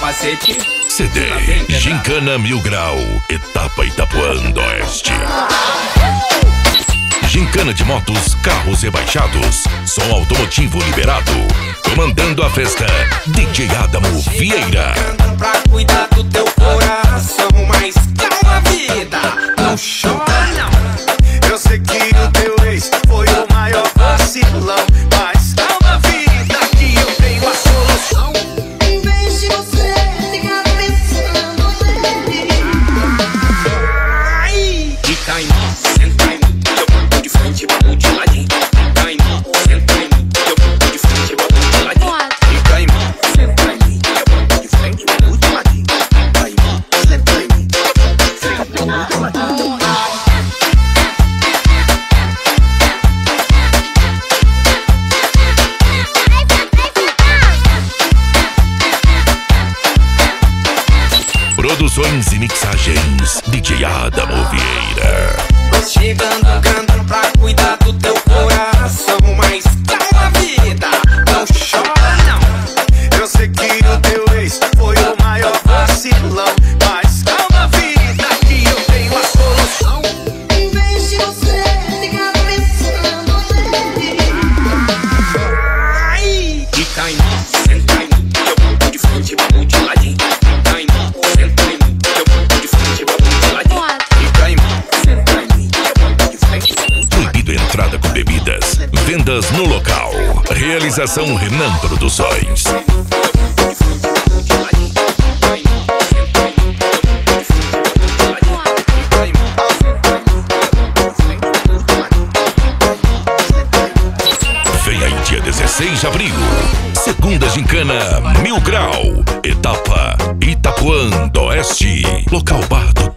capacete. CD Gincana Mil Grau, etapa Itapuã do Oeste. Gincana de motos, carros rebaixados, som automotivo liberado. Comandando a festa, DJ Adamo Vieira. Pra cuidar do teu coração, mas calma a vida, não chora não. Eu sei que o teu ex foi o maior vacilão, mas calma a vida que eu tenho a solução. Em vez de você ficar pensando nele, E cai não, senta em mim, eu pulo de frente, pulo de ladinho. Cai não, senta em mim, eu pulo de frente, pulo de ladinho. E cai não, senta em mim, eu pulo de frente, pulo de ladinho. Cai não, senta em mim, eu pulo de ladinho. Produções e mixagens, DJ Adamo Vieira. Tô chegando, cantando pra cuidar do teu coração, mas calma a vida, não chora não. Eu sei que o teu ex foi o maior vacilão, mas calma a vida que eu tenho a solução. em vez de você ficar pensando nele, E cai não, senta em mim, eu pulo de frente, pulo de ladinho. Cai não, senta em mim, eu pulo de frente, pulo de ladinho. E cai não, senta em mim, eu pulo de frente, pulo de ladinho. Proibido entrada com bebidas. Vendas no local. Realização Renan Produções. Vem aí dia 16 de abril. Segunda Gincana Mil Grau. Etapa Itapuã do Oeste. Local Bar do